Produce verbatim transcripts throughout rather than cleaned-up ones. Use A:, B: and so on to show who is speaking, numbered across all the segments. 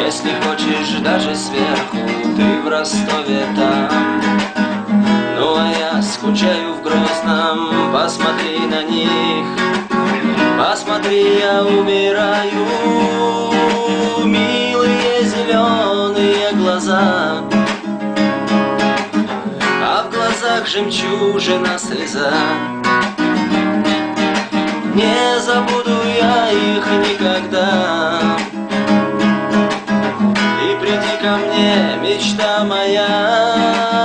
A: Если хочешь даже сверху, ты в Ростове там. Ну а я скучаю в Грозном, посмотри на них. Посмотри, я умираю, милые зеленые глаза, а в глазах жемчужина слеза. Не забуду я их никогда. И приди ко мне, мечта моя,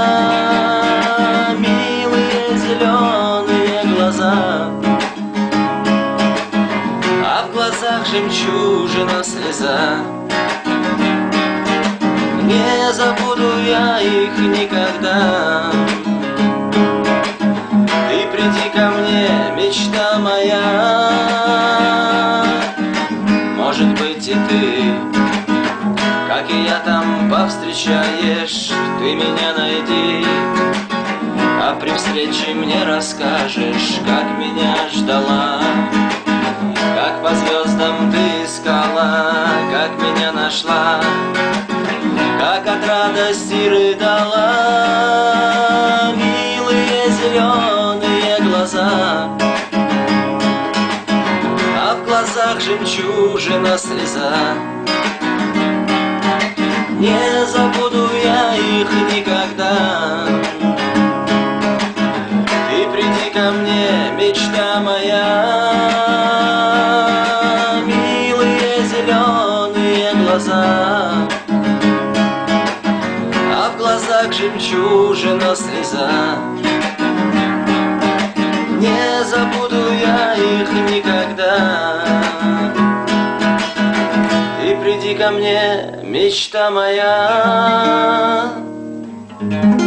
A: милые зеленые глаза, а в глазах жемчужина слеза. Не забуду я их никогда. Ты приди ко мне, мечта моя. Может быть и ты, как и я, там повстречаешь, ты меня найди. А при встрече мне расскажешь, как меня ждала, как по звездам ты искала, как меня нашла, как от радости рыдала. Милые зеленые глаза, а в глазах жемчужина слеза. Не забуду я их никогда. Ты приди ко мне, мечта моя, милые зеленые глаза, а в глазах жемчужина слеза. Не забуду я их никогда. Ты приди ко мне, мечта моя.